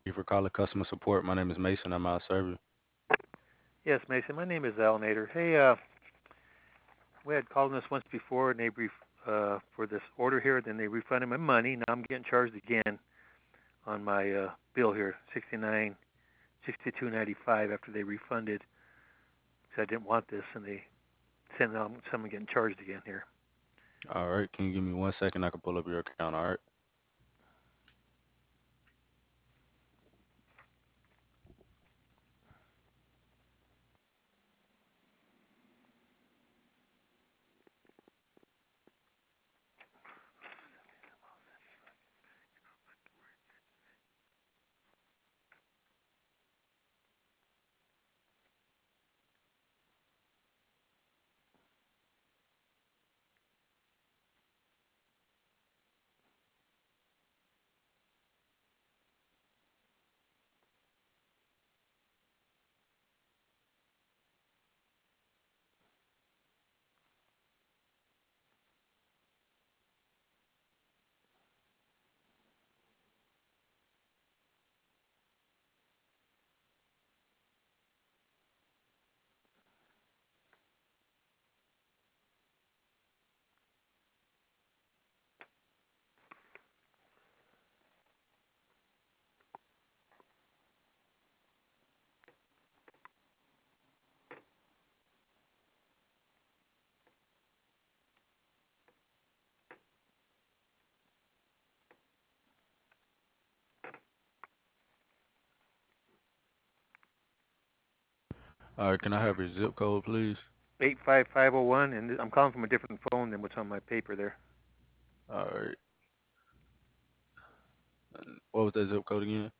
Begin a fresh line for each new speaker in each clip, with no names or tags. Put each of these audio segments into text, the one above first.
Thank you for calling customer support. My name is Mason. I'm out serving.
Yes, Mason. My name is Al Nader. Hey, we had called this once before, and for this order here. Then they refunded my money. Now I'm getting charged again on my bill here, 62.95 after they refunded. Because I didn't want this, and they sent out someone getting charged again here.
All right. Can you give me 1 second? I can pull up your account. All right. All right. Can I have your zip code, please?
85501, and I'm calling from a different phone than what's on my paper there.
All right. And what was that zip code again?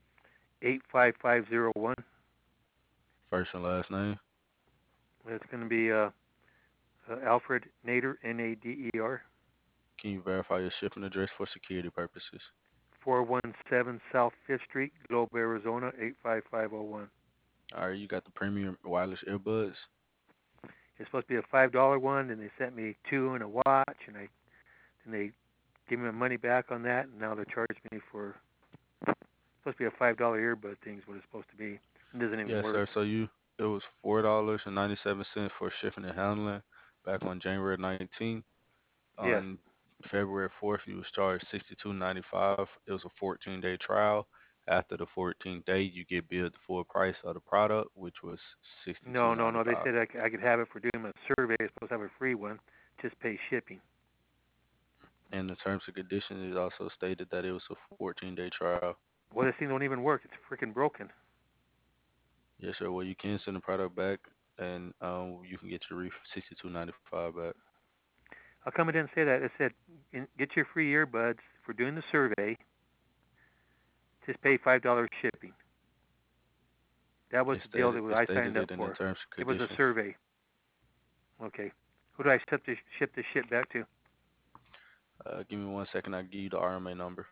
85501.
First and last name.
It's going to be Alfred Nader, Nader,
Can you verify your shipping address for security purposes?
417 South Fifth Street, Globe, Arizona 85501.
All right. You got the premium wireless earbuds.
It's supposed to be a $5 one, and they sent me two and a watch, and they gave me my money back on that, and now they're charging me for supposed to be a $5 earbud thing is what it's supposed to be. It doesn't even
Yes,
work.
sir. So it was $4.97 for shipping and handling back on January 19th.
Yes.
On February 4th, you was charged 62.95. It was a 14-day trial. After the 14th day, you get billed the full price of the product, which was
No, no, no. They
62.95.
said I could have it for doing my survey. I'm supposed to have a free one. Just pay shipping.
And the terms and conditions, it also stated that it was a 14-day trial.
Well, this thing don't even work. It's freaking broken.
Yes, sir. Well, you can send the product back, and you can get your 62.95 back.
How come it didn't say that? It said get your free earbuds for doing the survey. Just pay $5 shipping. That was
It
the deal
stated
that
it
I
stated
signed up
it in the
for.
terms and
It was a
conditions.
survey. Okay. Who do I ship this shit back to?
Give me 1 second. I'll give you the RMA number.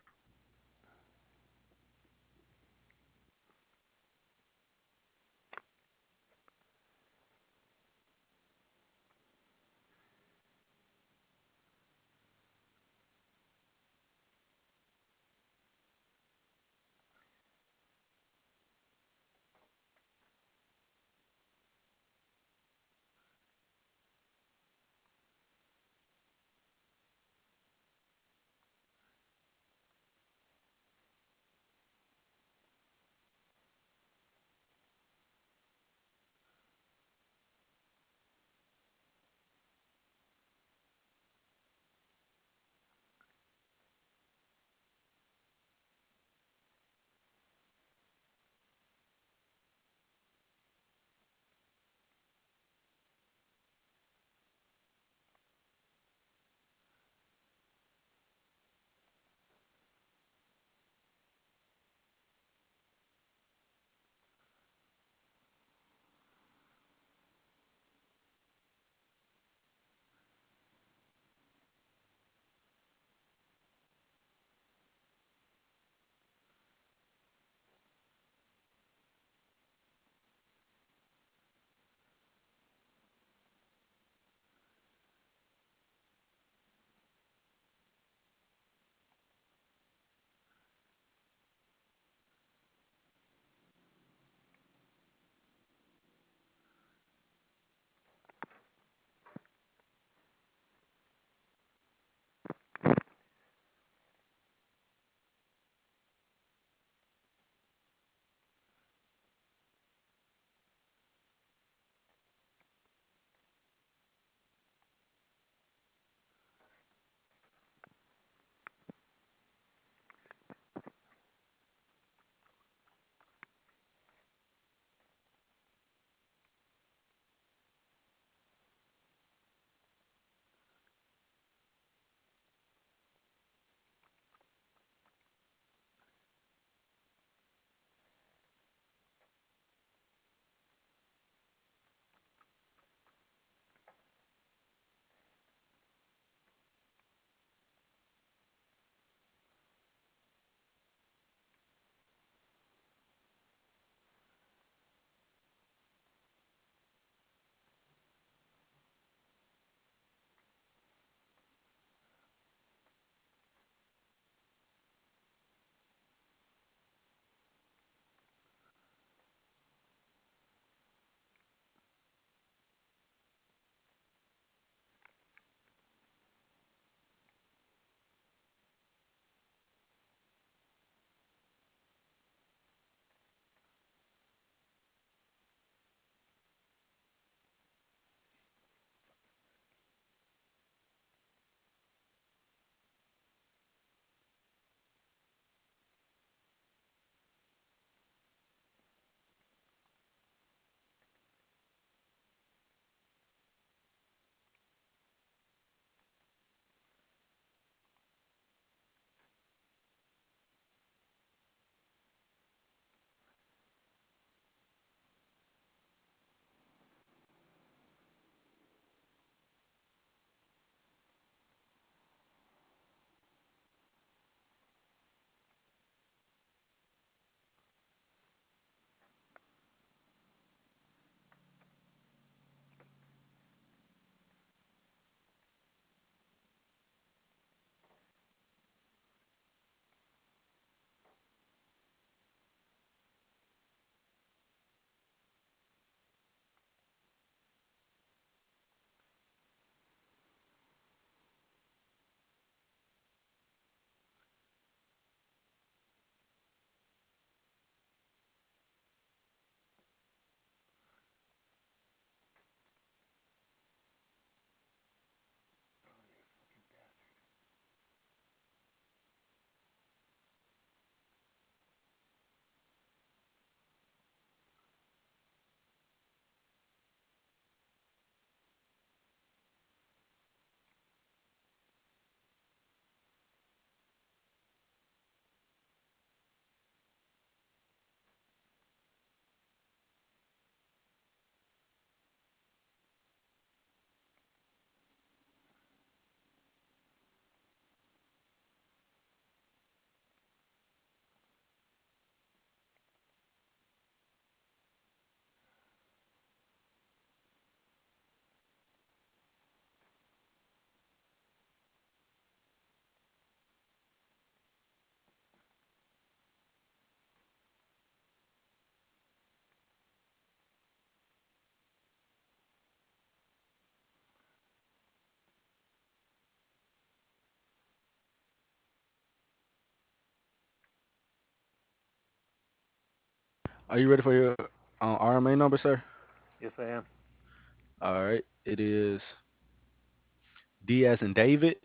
Are you ready for your RMA number, sir?
Yes, I am.
All right. It is D as in David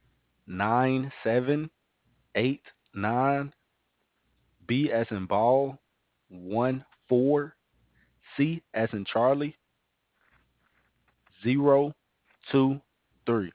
9789, B as in ball 14, C as in Charlie 023.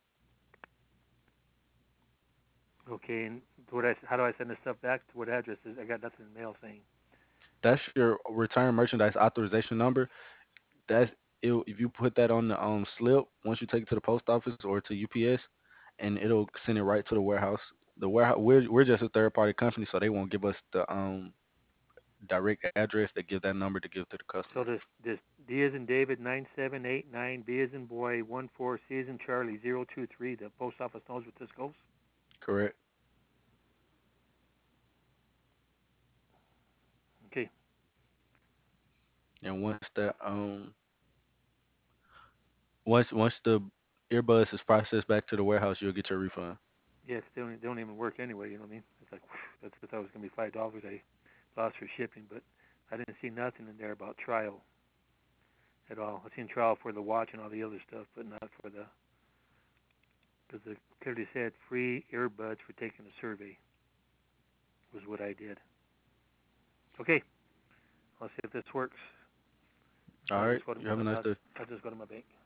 Okay, and how do I send this stuff back to what address? I got nothing in the mail saying.
That's your return merchandise authorization number. That's it. If you put that on the slip, once you take it to the post office or to UPS, and it'll send it right to the warehouse. The warehouse, we're just a third party company, so they won't give us the direct address. They give that number to give to the customer.
So this D as in David 9789, B as in boy 14, C as in Charlie 023. The post office knows what this goes.
Correct.
Okay.
And once the earbuds is processed back to the warehouse, you'll get your refund.
Yes, they don't even work anyway. You know what I mean? It's like that's I thought it was gonna be $5 I lost for shipping, but I didn't see nothing in there about trial at all. I seen trial for the watch and all the other stuff, but not for the because it clearly said free earbuds for taking the survey was what I did. Okay, I'll see if this works.
All
I'll
right.
just go to
You have a nice day.
I'll just go to my bank.